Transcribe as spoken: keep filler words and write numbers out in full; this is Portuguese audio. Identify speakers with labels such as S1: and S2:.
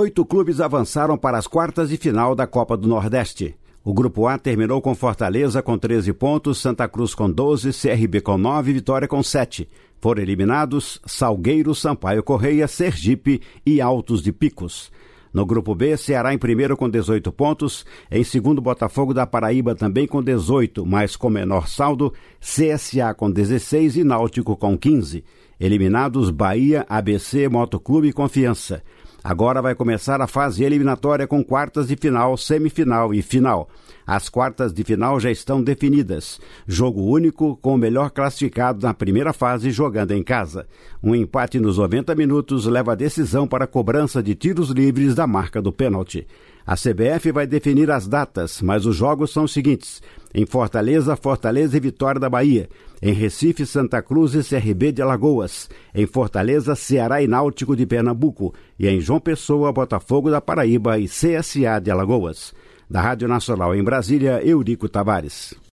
S1: Oito clubes avançaram para as quartas de final da Copa do Nordeste. O Grupo A terminou com Fortaleza com treze pontos, Santa Cruz com doze, C R B com nove e Vitória com sete. Foram eliminados Salgueiro, Sampaio Correia, Sergipe e Altos de Picos. No Grupo B, Ceará em primeiro com dezoito pontos, em segundo Botafogo da Paraíba também com dezoito, mas com menor saldo, C S A com dezesseis e Náutico com quinze. Eliminados Bahia, A B C, Motoclube e Confiança. Agora vai começar a fase eliminatória com quartas de final, semifinal e final. As quartas de final já estão definidas. Jogo único com o melhor classificado na primeira fase jogando em casa. Um empate nos noventa minutos leva a decisão para a cobrança de tiros livres da marca do pênalti. A C B F vai definir as datas, mas os jogos são os seguintes. Em Fortaleza, Fortaleza e Vitória da Bahia. Em Recife, Santa Cruz e C R B de Alagoas. Em Fortaleza, Ceará e Náutico de Pernambuco. E em João Pessoa, Botafogo da Paraíba e C S A de Alagoas. Da Rádio Nacional em Brasília, Eurico Tavares.